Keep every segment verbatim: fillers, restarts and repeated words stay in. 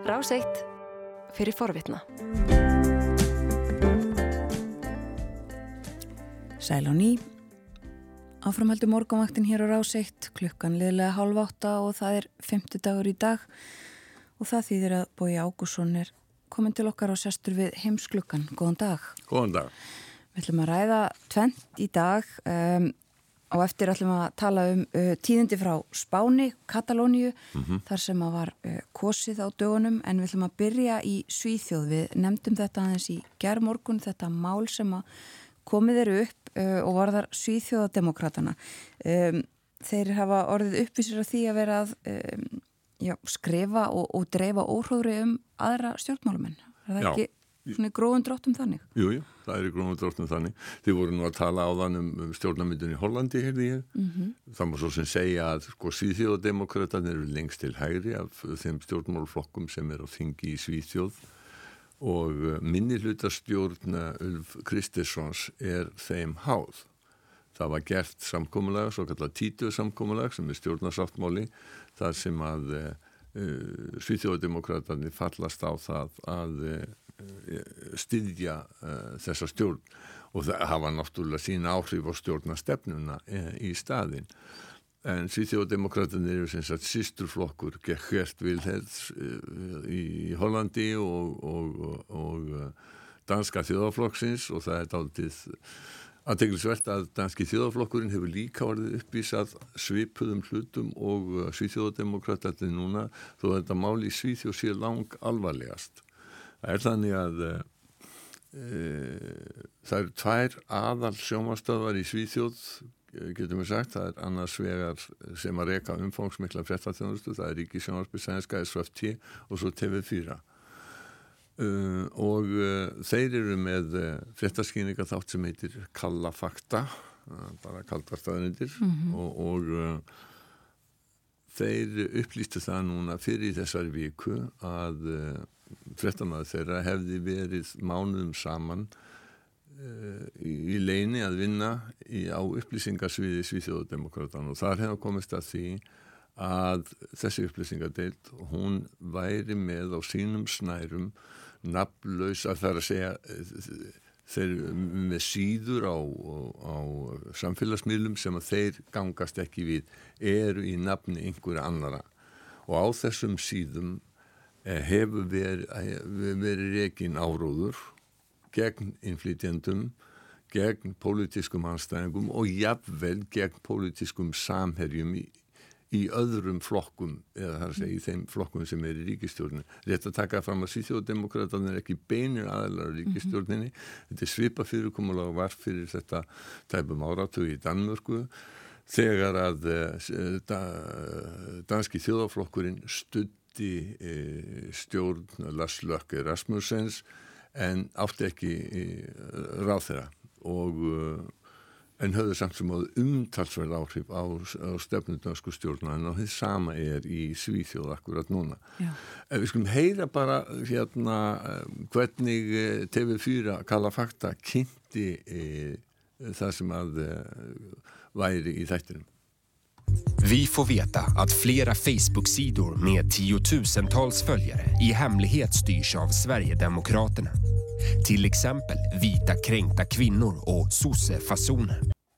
Rás eitt fyrir forvitna. Sæl á ný. Áframhaldi morgunvaktin hér á Rás eitt, klukkan liðlega hálf átta og það er fimmtudagur í dag og það þýðir að Bogi Ágússon er komin til okkar á sestur við heimsklukkan. Góðan dag. Góðan dag. Við ætlum að ræða tvennt í dag um, og eftir ætlum að tala um uh, tíðindi frá Spáni, Katalóníu, mm-hmm. þar sem að var uh, kosið á dögunum, en við ætlum að byrja í Svíþjóð. Við nefndum þetta aðeins í gærmorgun, þetta mál sem að komið eru upp uh, og varðar Svíþjóðademokratana. Um, þeir hafa orðið uppvísir af því að vera að um, já, skrifa og, og dreifa óhróðri um aðra stjórnmálamenn. Er það Já. ekki svona í grófum dráttum þannig? Jú, jú, það er í grófum dráttum þannig. Þið voru nú að tala áðan um, um stjórnarmyndun í Hollandi, heyrði ég. Mm-hmm. Það má svo sem segja að sko, Svíþjóðademokratarnir eru lengst til hægri af þeim stjórnmálflokkum sem er á þingi í Svíþjóð og minnihlutastjórn Ulf Kristerssons er þeim háð. Það var gert samkomulag, svo kallað Títu samkomulag sem er stjórnarsáttmáli, þar sem að uh, Svíþjóðademokratarnir fallast á það að uh, styðja uh, þessa stjórn og það hafa náttúrulega sín áhrif á stjórnarstefnuna uh, í staðinn. En Svíþjóðademokratarnir eru sem sagt systurflokkur Geert Wilders uh, í Hollandi og, og, og, og uh, danska þjóðarflokksins og það er dálítið athyglisvert að danski þjóðarflokkurinn hefur líka orðið uppvísað svipuðum hlutum og uh, Svíþjóðademokratarnir núna þó að þetta mál í Svíþjóð sé lang alvarlegast. Það er þannig að e, það eru tvær aðal sjónvarpsstöðvar í Svíþjóð, getum við sagt. Það er annars vegar sem að reka umfangsmikla fréttaþjónustu, það er Ríkissjónvarpið sænska S V T og svo T V fjögur. Uh, og uh, þeir eru með uh, fréttaskýninga þátt sem heitir Kalla fakta, uh, bara kaldar staðarindir mm-hmm. og, og uh, þeir upplýstu það núna fyrir þessari viku að uh, fréttamaður þeirra hefði verið mánuðum saman uh, í, í leini að vinna í, á upplýsingasviði Svíþjóðademokratanna og þar hefði komist að því að þessi upplýsingadeild, hún væri með á sínum snærum nafnlaus að það er að segja þeir með síður á, á samfélagsmiðlum sem að þeir gangast ekki við eru í nafni einhverja annara og á þessum síðum hefur verið, hefur verið rekin áróður gegn innflytjendum, gegn pólitískum anstæðingum og jafnvel gegn pólitískum samherjum í, í öðrum flokkum, eða það er að segja í þeim flokkum sem er í ríkisstjórninni. Rétt að taka fram að Svíþjóðademokratarnir er ekki beinir aðilar á ríkisstjórninni. Mm-hmm. Þetta er svipa fyrirkomulag var fyrir þetta tæpum áratug í Danmörku þegar að da, danski þjóðarflokkurinn studd stjórn Lars Løkke Rasmussens en átti ekki ráðherra og en höfðu samt sem áður umtalsverð áhrif á, á stefnu dönsku stjórnar og það sama er í Svíþjóð akkurat núna. Já. Við skulum heyra bara hérna hvernig T V fjögur Kalla fakta kynnti e, það som hade varit i täkten. Vi får veta att flera Facebook-sidor med tiotusentals följare i hemlighet styrs av Sverigedemokraterna. Till exempel vita kränkta kvinnor och sossefasoner.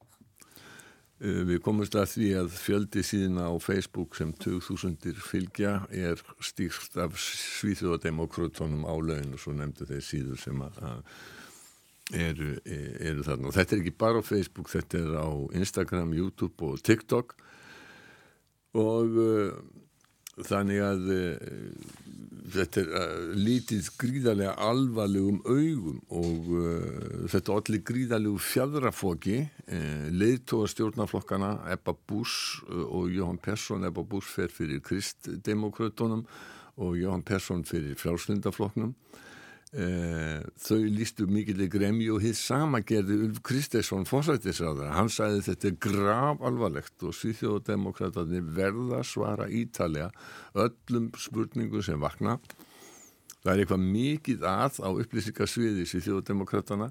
Vi komumst að því að fjöldi síðuna á Facebook sem tugþúsundir fylgja er stýrt af Svíþjóðademokratunum á laun og svo nefndu þeir síður sem að eru, eru þarna. Og þetta er ekki bara á Facebook, þetta er á Instagram, YouTube og TikTok og uh, þannig að uh, þetta er uh, lítið gríðarlega alvarlegum augum og uh, þetta olli gríðarlegu fjadrafoki uh, leiðtoga stjórnarflokkana Ebba Busch uh, og Johan Persson. Ebba Busch fer fyrir Kristdemokratunum og Johan Persson fyrir Frjálslyndaflokknum. Uh, þau lýstu mikilvæg gremju og hið sama gerði Ulf Kristersson forsætisráðherra. Hann sagði þetta er grafalvarlegt og Svíþjóðademokratarnir verða svara ítalega öllum spurningum sem vakna. Það er eitthvað mikið að á upplýsingasviði Svíþjóðademokratana.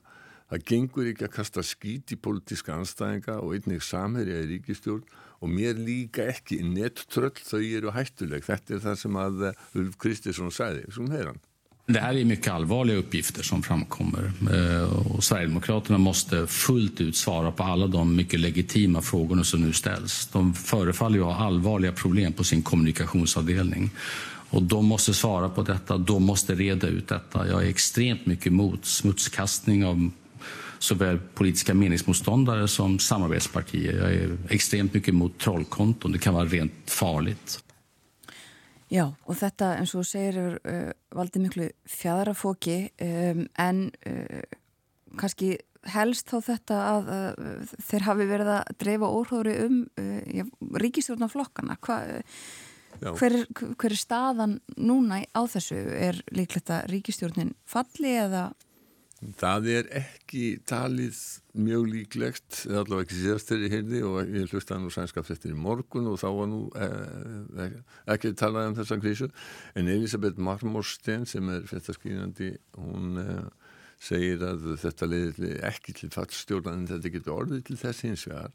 Það gengur ekki að kasta skít í pólitíska andstæðinga og einnig samherja í ríkisstjórn og mér líka ekki nettröll, þau eru hættuleg. Þetta er það som að Ulf Kristersson sagði, som heran. Det här är mycket allvarliga uppgifter som framkommer och Sverigedemokraterna måste fullt ut svara på alla de mycket legitima frågorna som nu ställs. De förefaller ju ha allvarliga problem på sin kommunikationsavdelning. Och de måste svara på detta, de måste reda ut detta. Jag är extremt mycket emot smutskastning av såväl politiska meningsmotståndare som samarbetspartier. Jag är extremt mycket emot trollkonton, det kan vara rent farligt. Já, og þetta eins og segir er uh, valdið miklu fjadrafóki um, en uh, kannski helst þá þetta að uh, þeir hafi verið að dreifa óhróri um uh, ríkisstjórnarflokkana. Hva, uh, hver, er, hver er staðan núna á þessu? Er líklegt að ríkisstjórnin falli eða? Það er ekki talið mjög líklegt, eða allavega ekki síðast þegar ég heyrði og ég hlustaði nú sænska fréttir í morgun og þá var nú eh, ekki talað um þessa krísu. En Elisabeth Marmorsten sem er fréttaskýrandi, hún eh, segir að þetta leiðir ekki til fallstjórnar en þetta getur orðið til þess hins vegar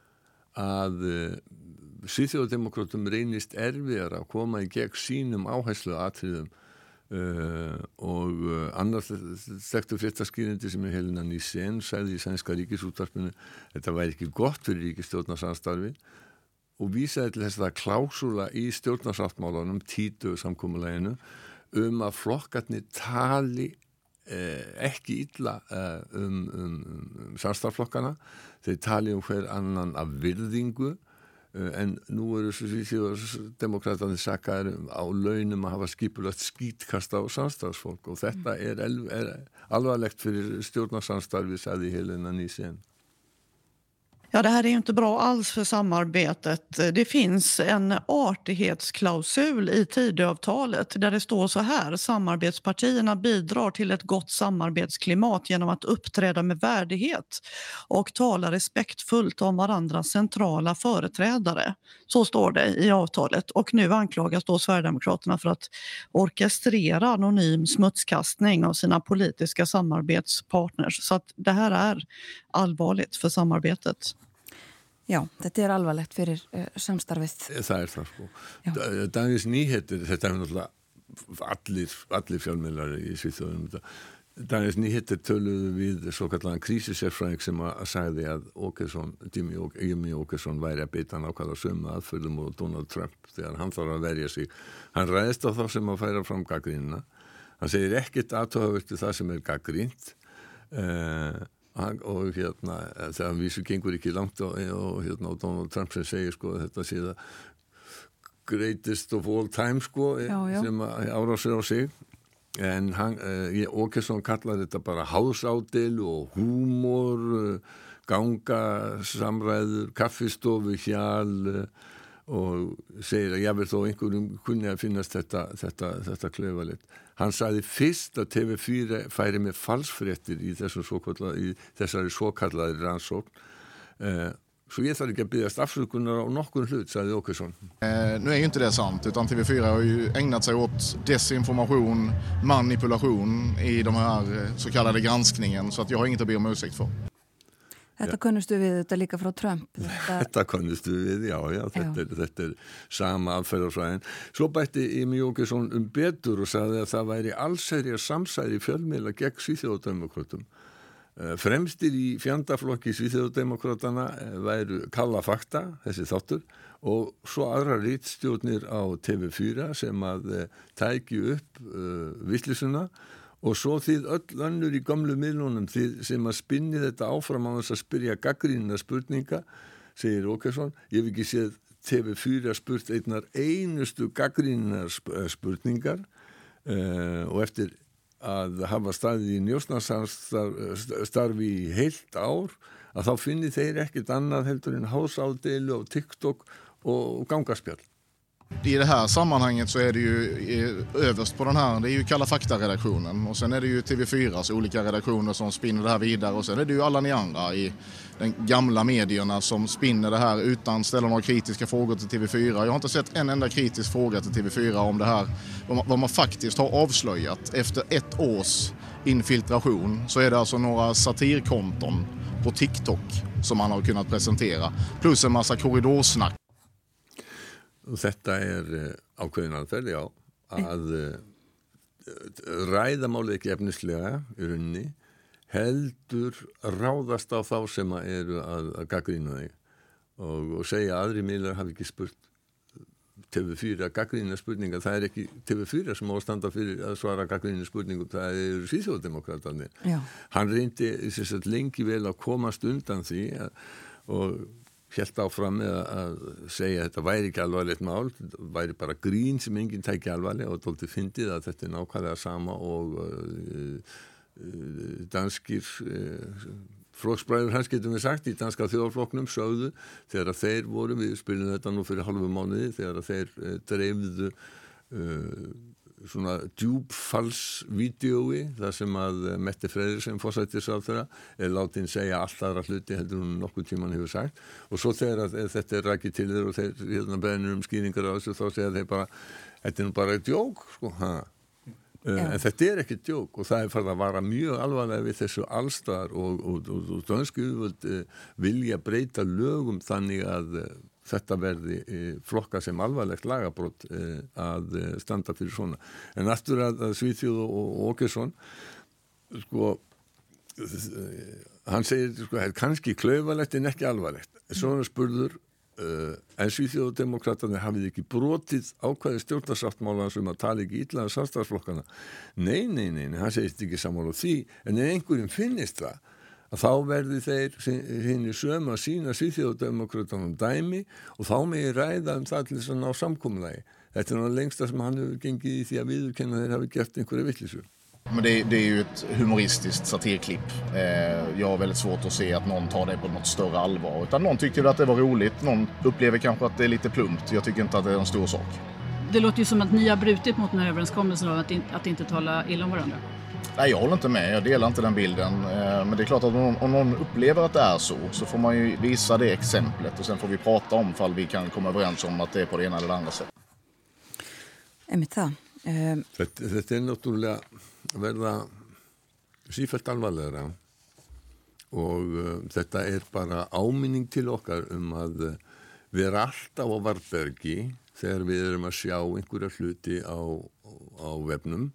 að eh, Svíþjóðardemókratum reynist erfiðar að koma í gegn sínum áherslu atriðum. Uh, og uh, annars þekktu fréttaskýrindi sem er Helena Nissen sagði í sænska ríkisútvarpinu þetta væri ekki gott fyrir ríkisstjórnarsamstarfi og vísaði til þess að klásúla í stjórnarsáttmálanum títu samkomuleginu um að flokkarnir tali eh, ekki illa eh, um, um, um samstarflokkana, þeir tali um hver annan af virðingu. En nú eru Svíþjóðardemókratarnir sakaðir á launum að hafa skipulagt skítkast á samstarfsfólk og þetta er, er alvarlegt fyrir stjórnarsamstarfi, sagði Helena Nissen. Ja, det här är ju inte bra alls för samarbetet. Det finns en artighetsklausul i Tidöavtalet där det står så här: samarbetspartierna bidrar till ett gott samarbetsklimat genom att uppträda med värdighet och tala respektfullt om varandras centrala företrädare. Så står det i avtalet och nu anklagas då Sverigedemokraterna för att orkestrera anonym smutskastning av sina politiska samarbetspartners. Så att det här är allvarligt för samarbetet. Já, þetta er alvarlegt fyrir uh, samstarfið. Það er það sko. Dagens Nyheter, þetta er náttúrulega allir, allir fjölmiðlar í Svíþjóðum. Dagens Nyheter töluðu við svo kallan krísisérfræðing sem að sagði að Åkesson, Jimmy Åkesson væri að beita nákvæmlega sömu aðferðum og Donald Trump þegar hann þarf að verja sig. Hann ræðist á þá sem að færa fram gaggrínina. Hann segir ekkert aðtöðavert það sem er gaggrínt. Uh, og hérna þegar vísu gengur ekki langt og, og hérna og Donald Trump sem segir sko þetta sé það greatest of all time sko já, já. Sem árásir á sig en hann, eh, Åkesson kallar þetta bara hásádeilu og húmor, ganga samræður, kaffistofu hjal og segir að jáfnvel þó einhverjum kunni að finnast þetta, þetta, þetta klaufalegt. Hann sagði fyrst að T V fjögur færi með falsfréttir í, í þessari svokallaði rannsókn. Eh, så jag þarf ekki að biðjast afsökunar á nokkur hlut, sagði Åkesson. Eh, nu är ju inte det sant, utan T V fyra har ju ägnat sig åt desinformation, manipulation i de här så kallade granskningen, så att jag har inget att be om ursäkt för. Þetta kunnustu við þetta líka frá Trump. Þetta, þetta kunnustu við, já, já, þetta, já. Er, þetta er sama aðferðarfræðin. Svo bætti Jimmy Åkesson um betur og sagði að það væri allsherjar samsæri fjölmiðla gegn Svíþjóðardemókratum. Fremstir í fjandaflokki Svíþjóðardemókratana væru Kalla fakta, þessi þáttur, og svo aðra ritstjórnir á T V fjögur sem að tæki upp uh, vittlisuna. Og svo þið öll önnur í gamlu miðlunum þið sem að spinni þetta áfram á þess að spyrja gaggrínina spurninga, segir Åkesson. Ég hef ekki séð T V fjögur spurt einnar einustu gaggrínina spurningar uh, og eftir að hafa staðið í njósnastarfi í heilt ár að þá finni þeir ekkert annað heldur en hásádeilu á TikTok och gangaspjall. I det här sammanhanget så är det ju överst på den här, det är ju Kalla fakta-redaktionen och sen är det ju T V fyras olika redaktioner som spinner det här vidare och sen är det ju alla ni andra i den gamla medierna som spinner det här utan ställa några kritiska frågor till T V fyra. Jag har inte sett en enda kritisk fråga till T V fyra om det här, vad man, vad man faktiskt har avslöjat efter ett års infiltration så är det alltså några satirkonton på TikTok som man har kunnat presentera. Plus en massa korridorsnack. Og þetta er ákveðin aðferð, já, að ræða málið ekki efnislega í rauninni, heldur ráðast á þá sem eru að, að gagnrýna þig og, og segja að aðri miðlar hafi ekki spurt T V fjögur gagnrýna spurningar, það er ekki T V fjögur sem á að standa fyrir að svara gagnrýna spurningum, það eru svíþjóðdemókratarnir. Hann reyndi sagt, lengi vel að komast undan því og hélt áfram með að segja að þetta væri ekki alvarlegt mál, þetta væri bara grín sem enginn tæki alvarlega og dálítið fyndið að þetta er nákvæmlega sama og uh, uh, danskir uh, flokksbræður hans getum við sagt í danska þjóðarflokknum sögðu þegar að þeir voru, við spilum þetta nú fyrir halvu mánuði, þegar að þeir uh, dreifðu uh, svona djúpfallsvídeói þar sem að Mette Frederiksen forsætisráðherra er látin segja allt aðra hluti heldur hún nokkuð tíman hefur sagt og svo þegar að þetta er rakið til þeir og þeir hérna beðnir um skýringar á þessu þá segja þeir bara, þetta er nú bara djók sko, ha Uh, en þetta er ekki djók og það er farið að vara mjög alvarlega við þessu allstar og, og, og, og dönsku yfirvöld uh, vilja breyta lögum þannig að uh, þetta verði uh, flokka sem alvarlegt lagabrot uh, að uh, standa fyrir svona. En aftur að, að Svíþjóð og, og Åkesson, sko, uh, hann segir, sko, það er kannski klaufalegt en ekki alvarlegt. Svona spurður, Uh, en Svíþjóðdemókratarnir hafið ekki brotið ákvæði stjórnarsáttmálans um að tala ekki illa um samstarfsflokkana. Nei, nei, nei, nei, hann segist ekki sammála því, en ef einhverjum finnist það, að þá verði þeir hinni sömu að sína Svíþjóðdemókratarnum dæmi og þá megi ræða um það til þess að ná samkomulagi. Þetta er náttúrulega lengsta sem hann hefur gengið í því að viðurkenna þeir hafi gert einhverja vitleysu. Men det, det är ju ett humoristiskt satirklipp. Eh, jag har väldigt svårt att se att någon tar det på något större allvar. Utan någon tycker att det var roligt, någon upplever kanske att det är lite plumpt. Jag tycker inte att det är en stor sak. Det låter ju som att ni har brutit mot den här överenskommelsen av att, in, att inte tala illa om varandra. Nej, jag håller inte med. Jag delar inte den bilden. Eh, men det är klart att om någon, om någon upplever att det är så, så får man ju visa det exemplet. Och sen får vi prata om ifall vi kan komma överens om att det är på det ena eller det andra sättet. Einmitt það. Um, þetta, þetta er náttúrulega að verða sífellt alvarlegra og uh, þetta er bara áminning til okkar um að uh, vera alltaf á varðbergi þegar við erum að sjá einhverja hluti á, á vefnum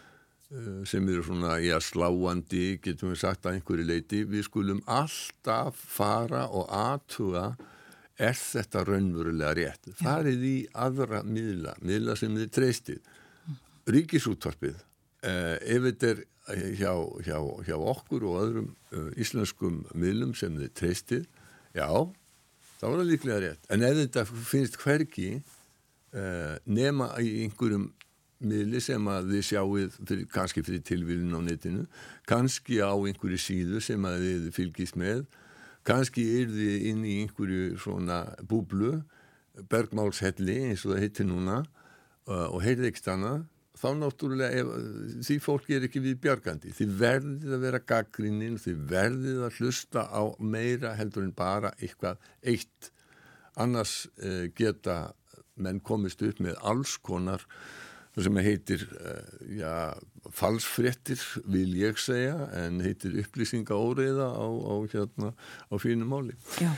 uh, sem eru svona ja, sláandi, getum við sagt að einhverju leiti. Við skulum alltaf fara og athuga er þetta raunverulega rétt. Farið í aðra miðla, miðla sem þið treystið. Ríkisútvarpið, eh, ef þetta er hjá, hjá, hjá okkur og öðrum uh, íslenskum miðlum sem þið treystið, já, þá er það líklega rétt. En ef þetta finnst hvergi uh, nema í einhverjum miðli sem að þið sjáið fyrir, kannski fyrir tilvílun á netinu, kannski á einhverju síðu sem að þið fylgist með, kannski er þið inn í einhverju svona búblu, bergmálshelli eins og það heitir núna uh, og heyrði ekki annað, þá náttúrulega ef, því fólk er ekki við bjargandi. Þið verðið að vera gagnrýnin, þið verðið að hlusta á meira heldur en bara eitthvað eitt. Annars uh, geta menn komist upp með alls konar sem heitir uh, ja, falsfréttir, vil ég segja, en heitir upplýsingaóreiða á, á, hérna, á fínu máli. Já.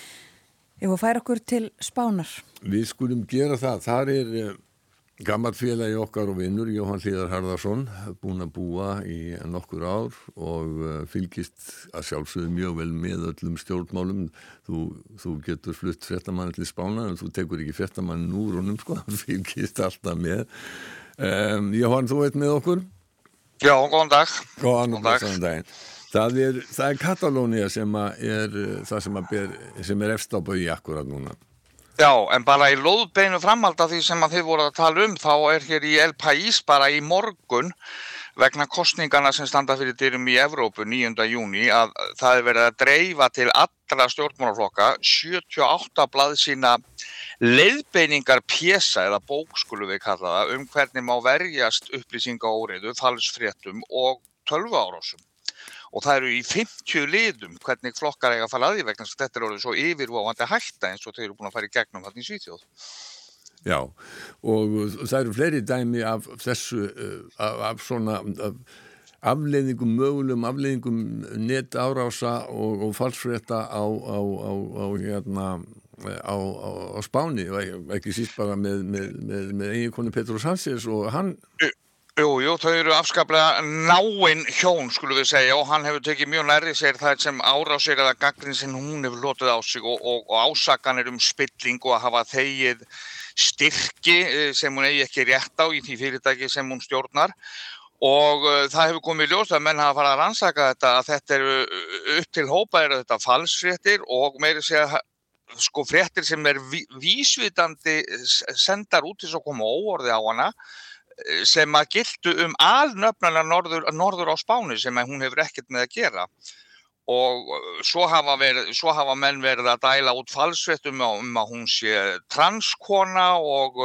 Ég var færa okkur til Spánar. Við skulum gera það. Þar er uh, gammalt félagi okkar og vinnur, Jóhann Hlíðar Harðarsson, búin að búa í nokkur ár og uh, fylgist að sjálfsögðu mjög vel með öllum stjórnmálum. Þú, þú getur flutt fréttamann til Spánar en þú tekur ekki fréttamann úr honum, sko, fylgist alltaf með. Um, Jóhann, þú veit með okkur? Já, góðan dag. Góðan dag. Góðan það er, það er Katalónia sem er það sem, ber, sem er efst á baugi akkurat núna. Já, en bara í lóðbeinu framhald af því sem að þið voru að tala um, þá er hér í El País bara í morgun vegna kosningarna sem standa fyrir dyrum í Evrópu níunda júní að það er verið að dreifa til allra stjórnmálaflokka sjötíu og átta blaðsíðna leiðbeiningar pésa eða bók skulum við kalla það um hvernig má verjast upplýsingaóreiðu, falsfréttum og tölvuárásum. Og það eru í fimmtíu liðum hvernig flokkar eiga að fara að því vegna þess að þetta er orðið svo yfirvofandi hætta eins og þau eru búin að fara í gegnum þarna í Svíþjóð. Já, og það eru fleiri dæmi af þessu, af, af svona, af, afleiðingum, mögulegum afleiðingum netárása og, og falsfrétta á, á, á, á hérna á, á, á Spáni og ekki síst bara með, með, með, með eiginkonu Pedro Sánchez og hann Jú, jú, þau eru afskaplega náin hjón, skulum við segja, og hann hefur tekið mjög nærri sér það sem árásir eða gagnrýni sem hún hefur lotið á sig og, og, og ásakanir um spilling og að hafa þegið styrki sem hún eigi ekki rétt á í því fyrirtæki sem hún stjórnar. Og uh, það hefur komið í ljós að menn hafa farið að rannsaka þetta, að þetta eru upp til hópa eru þetta falsfréttir og meira segja sko fréttir sem er ví, vísvitandi sendar út til að koma óorði á hana, sem að giltu um alnöfnana norður, norður á Spáni sem hún hefur ekkert með að gera. Og svo hafa, verið, svo hafa menn verið að dæla út falsfréttum um að hún sé transkona og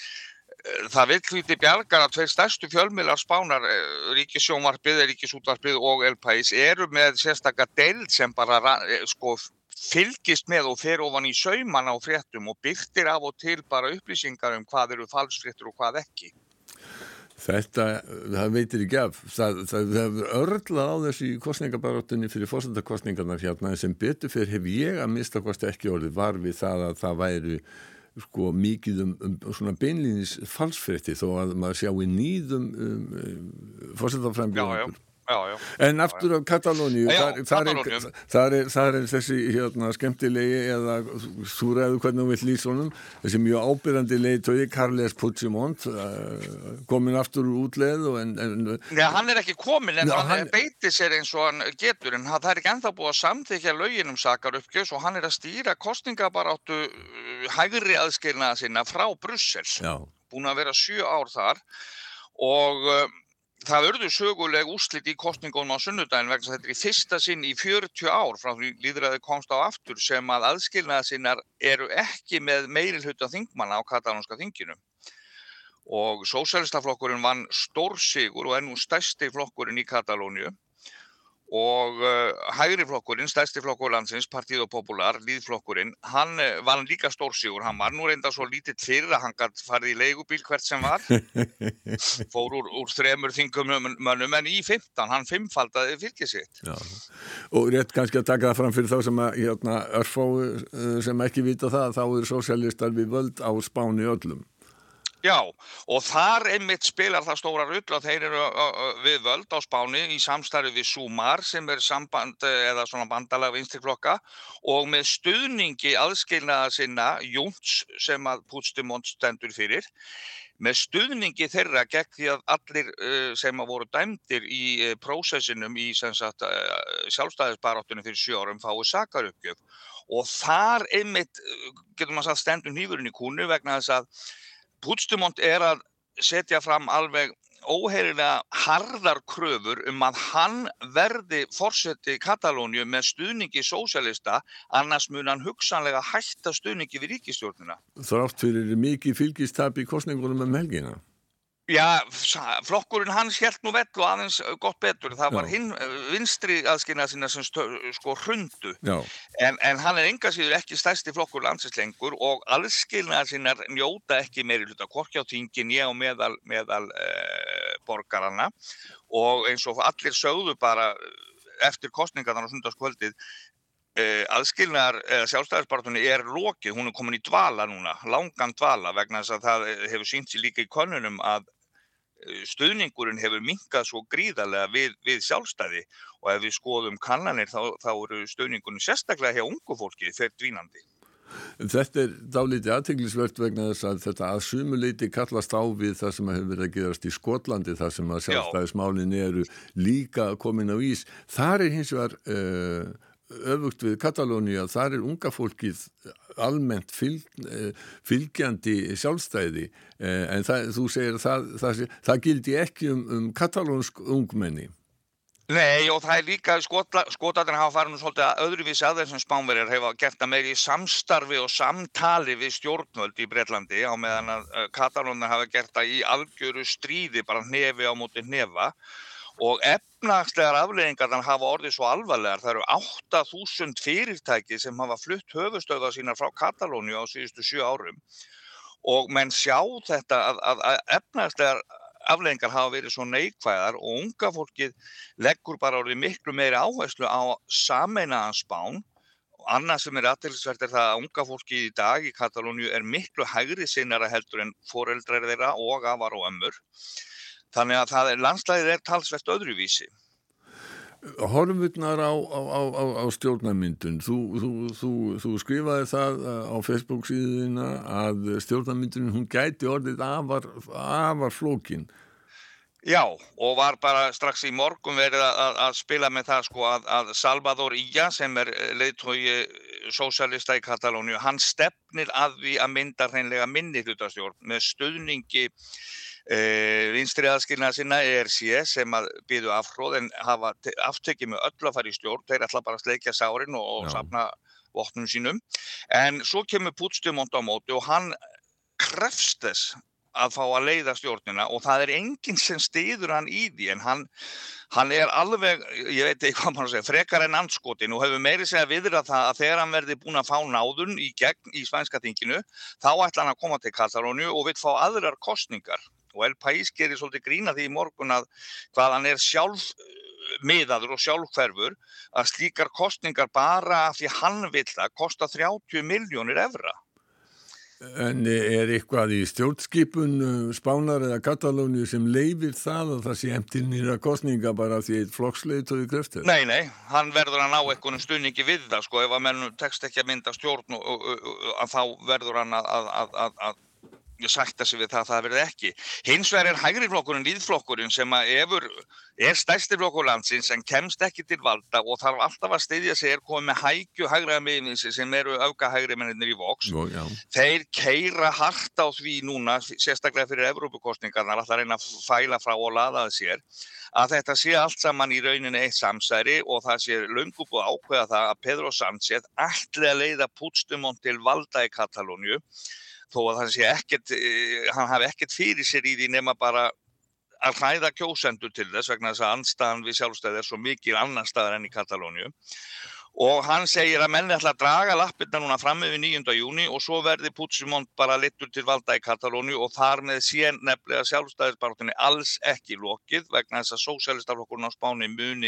það vill því til bjargar að tveir stærstu fjölmiðlar Spánar, Ríkissjónvarpið, Ríkisútvarpið og El País, eru með sérstaka deild sem bara sko, fylgist með og fer ofan í saumana á fréttum og birtir af og til bara upplýsingar um hvað eru falsfréttir og hvað ekki. Þetta, það veitir ekki af, það, það, það hefur örlað á þessu í kosningabaráttunni fyrir forsetakosningarnar hérna, sem betur fyrir hef ég að mista hvort ekki orðið var við það að það væri sko mikið um, um svona beinlínis falsfrétti þó að maður sjá í nýðum um, um, forsetaframbjóðangur. Já, já. En aftur á Katalóníu, þar, þar, er, þar, er, þar er þessi hérna, skemmtilegi eða þú ræður hvernig þú vill lýsa honum, þessi mjög ábyrgandi leiðtogi Carles Puigdemont uh, komin aftur úr útleið og en, en Já, hann er ekki komin en Já, hann, hann beitir sér eins og hann getur en það er ekki ennþá búið að samþykkja lögin um sakaruppgjör og hann er að stýra kosningabaráttu hægri aðskilnaða sinna frá Brussel. Já. Búin að vera sjö ár þar og uh, það urðu söguleg úrslit í kosningunum á sunnudaginn vegna þetta er í fyrsta sinn í fjörutíu ár frá því lýðræði komst á aftur sem að aðskilnaðarsinnar eru ekki með meirihluta þingmanna á katalónska þinginu. Og sósíalistaflokkurinn vann stórsigur og er nú stærsti flokkurinn í Katalóníu og uh, hægri flokkurinn, stærsti flokkur landsins, Partido Popular, líðflokkurinn, hann uh, vann líka stórsigur, hann var nú reynda svo lítill fyrir að hann gat farið í leigubíl hvert sem var, fór úr, úr þremur þingmönnum en í fimmtán, hann fimmfaldaði fylgið sitt. Já. Og rétt kannski að taka það fram fyrir þá sem að hérna, örfá sem ekki vita það, þá eru sósíalistar við völd á Spáni öllum. Já, og þar einmitt spilar það stóra rull að þeir eru við völd á Spáni í samstarfi við Sumar sem er samband eða svona bandalag vinstriflokka og með stuðningi aðskilnaða sinna Junts sem að Puigdemont stendur fyrir, með stuðningi þeirra gegn því að allir sem að voru dæmdir í prósessinum í sem sagt sjálfstæðisbaráttunni fyrir sjö árum fái sakaruppgjöf og þar einmitt getur maður sagt stendur hnífurinn í kúnnu vegna þess að Puigdemont er að setja fram alveg óheyrilega harðar kröfur um að hann verði forseti Katalóníu með stuðningi sósíalista, annars mun hann hugsanlega hætta stuðningi við ríkisstjórnina. Þrátt fyrir mikið fylgistap í kosningunum um helgina. Já, flokkurinn hans hélt nú vell og aðeins gott betur. Það var Já. hinn vinstri aðskilnaða sinna sem stö, sko hrundu. Já. En, en hann er enga síður ekki stærsti flokkur landsins lengur og aðskilnaða sinnar njóta ekki meiri hluta hvorki á þingin ég og meðal, meðal uh, borgarana og eins og allir sögðu bara eftir kosningarnar á sunnudagskvöldið Uh, aðskilnaðar eða sjálfstæðisbaráttunni er lokið, hún er komin í dvala núna, langan dvala vegna þess að það hefur sýnt sig líka í könnunum að stuðningurinn hefur minnkað svo gríðarlega við, við sjálfstæði og ef við skoðum kannanir þá, þá eru stuðningurinn sérstaklega hjá ungu fólki þeir dvínandi. Þetta er dálítið athyglisvert vegna þess að þetta að sumuleyti kallast á við það sem hefur verið að gerast í Skotlandi þar sem að sjálfstæðismálin eru líka komin á ís. Þar er hins vegar uh, öfugt við Katalóníu, þar er unga fólkið almennt fylg, fylgjandi sjálfstæði en það, þú segir það, það, það gildi ekki um, um katalónsk ungmenni. Nei og það er líka Skotarnir hafa farið nú svolítið öðruvísi að þessum Spánverjar hefa gert það meiri í samstarfi og samtali við stjórnvöld í Bretlandi á meðan að Katalónar hafa gert það í algjöru stríði bara hnefi á móti hnefa og efnahagslegar afleiðingarnar hafa orðið svo alvarlegar. Það eru átta þúsund fyrirtæki sem hafa flutt höfuðstöðvar sínar frá Katalóníu á síðustu sjö árum og menn sjá þetta að, að, að efnahagslegar afleiðingar hafa verið svo neikvæðar og unga fólkið leggur bara orðið miklu meiri áherslu á sameinaðan Spán. Annað sem er athyglisvert er það að unga fólkið í dag í Katalóníu er miklu hægri sinnara heldur en foreldrar þeirra og afar og ömmur. Þannig að það er, landslagið er talsvert öðruvísi. Horfurnar á, á, á, á stjórnarmyndun, þú, þú, þú, þú skrifaði það á Facebook síðuna að stjórnarmyndun hún gæti orðið afar, afar flókin. Já, og var bara strax í morgun verið að, að spila með það sko að, að Salvador Illa sem er leiðtogi sósíalista í Katalóníu, hann stefnir að því að mynda hreinlega minnihlutastjórn með stuðningi Uh, vinstri aðskilnaða sinna E R C sem að byðu afhróð en hafa aftekið með öll að fara í stjórn, þeir ætla bara að sleikja sárin og, og safna vopnum sínum. En svo kemur Puigdemont á móti og hann krefst þess að fá að leiða stjórnina og það er enginn sem styður hann í því en hann, hann er alveg, ég veit ekki hvað maður að segja, frekar en andskotin og hefur meiri segja viðrað það að þegar hann verði búin að fá náðun í gegn í Spænska þinginu, þá ætla hann að koma til Katalóníu og vill fá aðrar kosningar. Og El País gerir svolítið grína því í morgun að hvað hann er sjálf miðaður og sjálfhverfur að slíkar kostningar bara af því hann vill það kosta þrjátíu milljónir evra. En er eitthvað í stjórnskipun Spánar eða Katalóníu sem leyfir það að það sé eftir nýra kostninga bara því eitt flokksleiðtogi krefst þess? Nei, nei, hann verður að ná einhvern stuðningi við það sko, ef að menn tekst ekki að mynda stjórn og, og, og, að þá verður hann að, að, að, að ég sætta sig við það að það verði ekki. Hins vegar er hægri flokkurinn, lýðflokkurinn sem að efur, er stærsti flokkur landsins en kemst ekki til valda og þarf alltaf að styðja sig er komið með hægju hægra miðvinsi sem eru öfgahægri mennirnir í Vox. Jó, já. Þeir keyra hart á því núna, sérstaklega fyrir Evrópukosningarnar, að það reyna að fæla frá og laða að sér, að þetta sé allt saman í rauninni eitt samsæri og það sé löngu búið að ákveða það að Pedro Sánchez ætli að leiða Puigdemont til valda í Katalóníu þó að hann sé ekkert, hann hafi ekkert fyrir sér í því nema bara að hræða kjósendur til þess vegna þess að andstaðan við sjálfstæði er svo mikil annar staðar enn í Katalóníu. Og hann segir að menn ætla að draga lappirnar núna fram yfir níunda júní og svo verði Puigdemont bara leiddur til valda í Katalóníu og þar með sé nefnilega sjálfstæðisbaráttunni alls ekki lokið vegna þess að sósíalistaflokkurinn á Spáni muni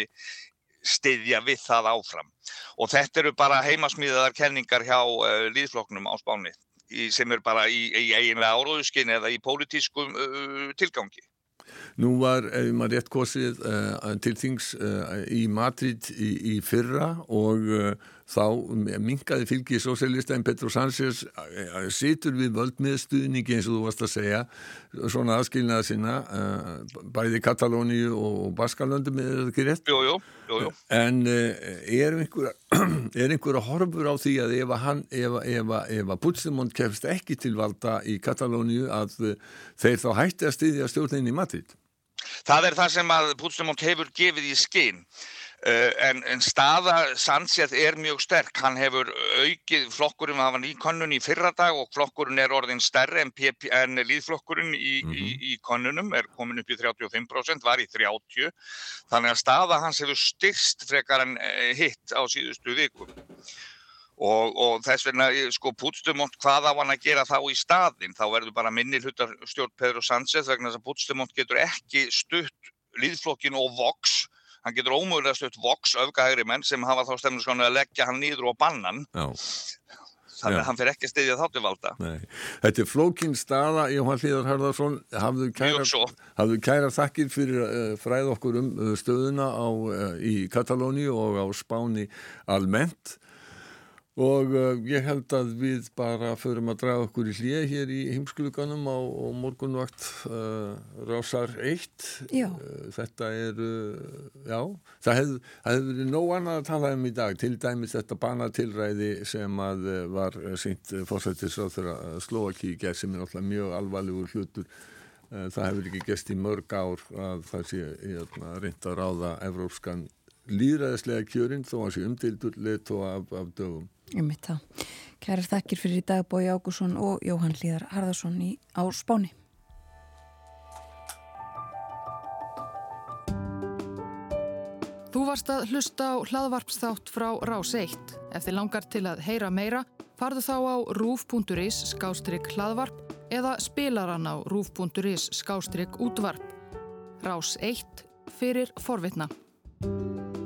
styðja við það áfram. Og þetta eru bara heimasmíðaðar kenningar hjá uh, lýðflokknum á Spáni. Í, sem er bara í, í eiginlega áróðuskin eða í pólitískum uh, tilgangi. Nú var, ef maður rétt kosið, uh, til þings uh, í Madrid í, í fyrra og uh, þá minnkaði fylgi sósíalista en Pedro Sánchez uh, situr við völd með stuðningi eins og þú varst að segja, svona aðskilnaða sinna, uh, bæði Katalóníu og Baskalöndum, er það ekki rétt? Jú, jú, jú, jú. En uh, er einhver, er einhver horfur á því að ef hann, ef, ef, ef að Puigdemont kemst ekki til valda í Katalóníu að uh, þeir þá hætti að styðja stjórninni í Madrid? Það er það sem að Puigdemont hefur gefið í skyn. Uh, en, en staða Sánchez er mjög sterk, hann hefur aukið flokkurinn, það var ný könnun í fyrra dag og flokkurinn er orðin stærri en, P P, en lýðflokkurinn í, mm-hmm. í, í könnunum er komin upp í þrjátíu og fimm prósent, var í þrjátíu, þannig að staða hans hefur styrst frekar en uh, hitt á síðustu vikum. Og, og þess vegna, sko, Puigdemont, hvað á hann að gera þá í staðinn? Þá verður bara minnihlutarstjórn Pedro Sánchez vegna þess að Puigdemont getur ekki stutt lýðflokkinn og Vox. Hann getur ómögulega stutt Vox, öfgahægri menn sem hafa þá stefnum að leggja hann niður og banna hann. Já. Þannig að hann fer ekki styðja þá til valda. Nei. Þetta er flókin staða, Jóhann Hlíðar Harðarson. Hafðu kæra, hafðu kæra þakkir fyrir uh, fræð okkur um uh, stöðuna á, uh, í Katalóníu og á Spáni almennt. Og uh, ég held að við bara förum að draga okkur í hlé hér í heimskuluganum á, á morgunvakt uh, Rásar eitt. Já. Uh, þetta er, uh, já, það hefði hef verið nóg annað að tala um í dag, til dæmis þetta banatilræði sem að uh, var sýnt uh, forsætisráðherra Slóvakíu í gær sem er náttúrulega mjög alvarlegur hlutur. Uh, það hefur ekki gerst í mörg ár að það sé hérna, reynt að ráða evrópskan lýðræðislega kjörinn þó að sé umdeildur leiðtoga af, af dögum. Um þetta. Kærar þakkir fyrir í dag Bogi Ágússon og Jóhann Hlíðar Harðarson í, á Spáni. Þú varst að hlusta á hlaðvarpsþátt frá Rás eitt. Ef þið langar til að heyra meira, farðu þá á rúv punktur is slash hlaðvarp eða spilaran á rúv punktur is skástrik útvarp. Rás eitt fyrir forvitna.